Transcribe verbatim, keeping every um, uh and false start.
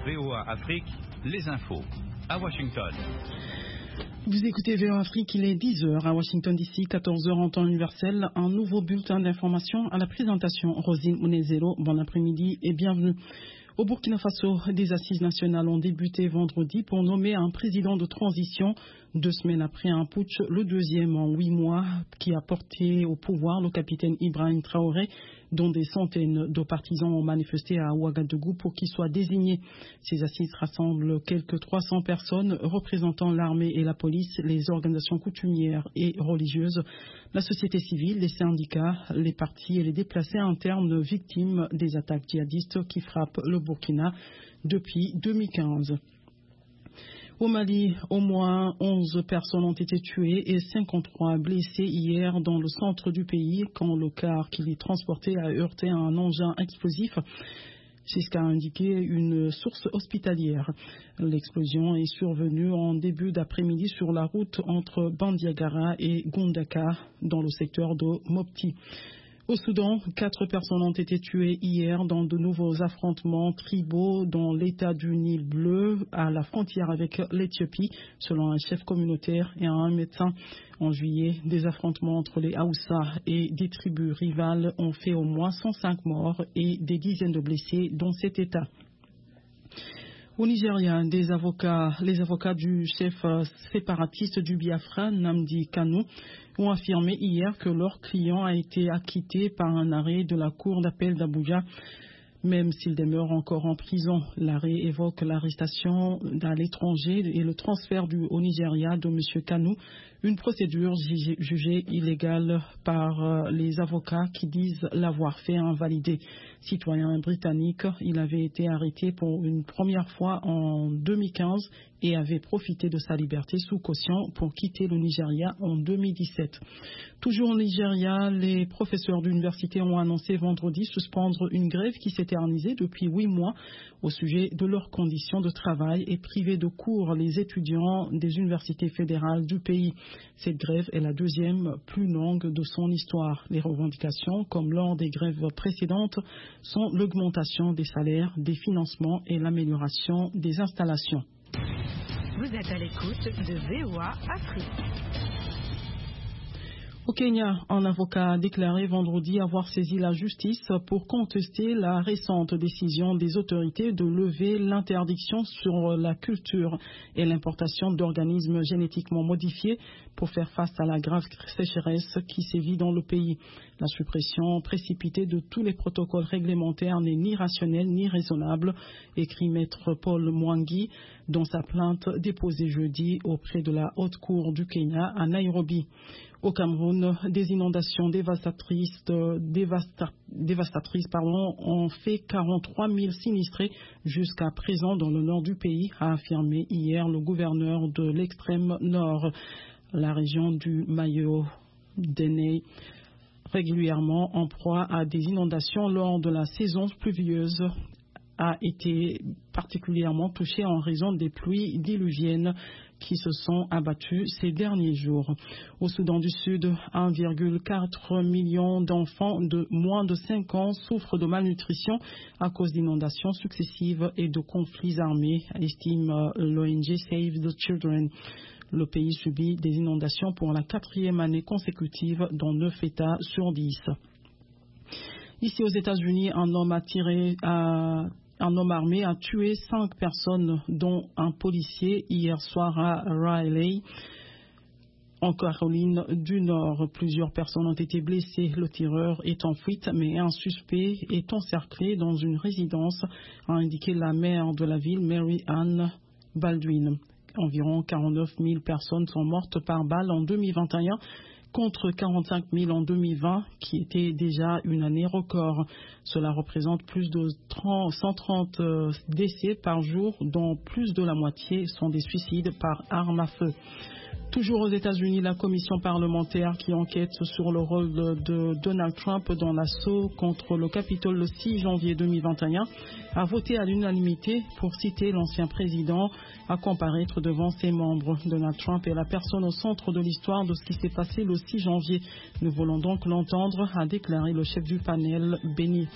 V O A Afrique, les infos. À Washington. Vous écoutez V O A Afrique, il est dix heures à Washington D C, quatorze heures en temps universel. Un nouveau bulletin d'information à la présentation. Rosine Mounezero, bon après-midi et bienvenue. Au Burkina Faso, des assises nationales ont débuté vendredi pour nommer un président de transition deux semaines après un putsch, le deuxième en huit mois, qui a porté au pouvoir le capitaine Ibrahim Traoré, dont des centaines de partisans ont manifesté à Ouagadougou pour qu'il soit désigné. Ces assises rassemblent quelques trois cents personnes représentant l'armée et la police, les organisations coutumières et religieuses, la société civile, les syndicats, les partis et les déplacés internes victimes des attaques djihadistes qui frappent le Burkina depuis deux mille quinze. Au Mali, au moins onze personnes ont été tuées et cinquante-trois blessées hier dans le centre du pays quand le car qui les transportait a heurté un engin explosif. C'est ce qu'a indiqué une source hospitalière. L'explosion est survenue en début d'après-midi sur la route entre Bandiagara et Gondaka dans le secteur de Mopti. Au Soudan, quatre personnes ont été tuées hier dans de nouveaux affrontements tribaux dans l'état du Nil bleu à la frontière avec l'Éthiopie, selon un chef communautaire et un médecin. En juillet, des affrontements entre les Haoussa et des tribus rivales ont fait au moins cent cinq morts et des dizaines de blessés dans cet état. Au Nigeria, des avocats, les avocats du chef séparatiste du Biafra, Nnamdi Kanu, ont affirmé hier que leur client a été acquitté par un arrêt de la cour d'appel d'Abuja, même s'il demeure encore en prison. L'arrêt évoque l'arrestation à l'étranger et le transfert du, au Nigeria de M. Kanu, une procédure jugée illégale par les avocats qui disent l'avoir fait invalider. Citoyen britannique, il avait été arrêté pour une première fois en deux mille quinze et avait profité de sa liberté sous caution pour quitter le Nigeria en deux mille dix-sept. Toujours au Nigeria, les professeurs d'université ont annoncé vendredi suspendre une grève qui s'éternisait depuis huit mois au sujet de leurs conditions de travail et priver de cours les étudiants des universités fédérales du pays. Cette grève est la deuxième plus longue de son histoire. Les revendications, comme lors des grèves précédentes, sont l'augmentation des salaires, des financements et l'amélioration des installations. Vous êtes à l'écoute de V O A Afrique. Au Kenya, un avocat a déclaré vendredi avoir saisi la justice pour contester la récente décision des autorités de lever l'interdiction sur la culture et l'importation d'organismes génétiquement modifiés pour faire face à la grave sécheresse qui sévit dans le pays. La suppression précipitée de tous les protocoles réglementaires n'est ni rationnelle ni raisonnable, écrit maître Paul Mwangi dans sa plainte déposée jeudi auprès de la Haute Cour du Kenya à Nairobi. Au Cameroun, des inondations dévastatrices, dévasta, dévastatrices pardon, ont fait quarante-trois mille sinistrés jusqu'à présent dans le nord du pays, a affirmé hier le gouverneur de l'extrême nord. La région du Mayo-Deney, régulièrement en proie à des inondations lors de la saison pluvieuse, a été particulièrement touchée en raison des pluies diluviennes qui se sont abattues ces derniers jours. Au Soudan du Sud, un virgule quatre million d'enfants de moins de cinq ans souffrent de malnutrition à cause d'inondations successives et de conflits armés, estime l'O N G Save the Children. Le pays subit des inondations pour la quatrième année consécutive dans neuf États sur dix. Ici aux États-Unis, un homme a tiré à Un homme armé a tué cinq personnes, dont un policier, hier soir à Raleigh, en Caroline du Nord. Plusieurs personnes ont été blessées. Le tireur est en fuite, mais un suspect est encerclé dans une résidence, a indiqué la maire de la ville, Mary Ann Baldwin. Environ quarante-neuf mille personnes sont mortes par balle en deux mille vingt et un. Contre quarante-cinq mille en deux mille vingt, qui était déjà une année record. Cela représente plus de cent trente décès par jour, dont plus de la moitié sont des suicides par arme à feu. Toujours aux États-Unis, la commission parlementaire qui enquête sur le rôle de, de Donald Trump dans l'assaut contre le Capitole le six janvier deux mille vingt et un a voté à l'unanimité pour citer l'ancien président à comparaître devant ses membres. Donald Trump est la personne au centre de l'histoire de ce qui s'est passé le six janvier. Nous voulons donc l'entendre, a déclaré le chef du panel, Benny